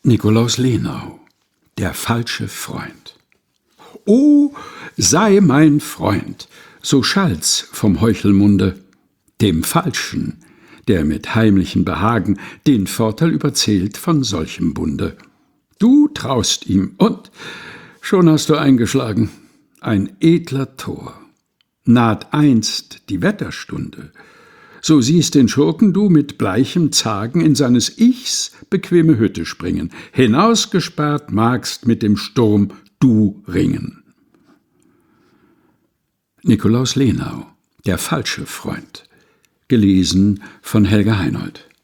Nikolaus Lenau, der falsche Freund. O, sei mein Freund, so schallt's vom Heuchelmunde, dem Falschen, der mit heimlichem Behagen den Vorteil überzählt von solchem Bunde. Du traust ihm, und schon hast du eingeschlagen, ein edler Tor. Naht einst die Wetterstunde, so siehst den Schurken du mit bleichem Zagen in seines Ichs bequeme Hütte springen, hinausgesperrt magst mit dem Sturm du ringen. Nikolaus Lenau, der falsche Freund. Gelesen von Helga Heinold.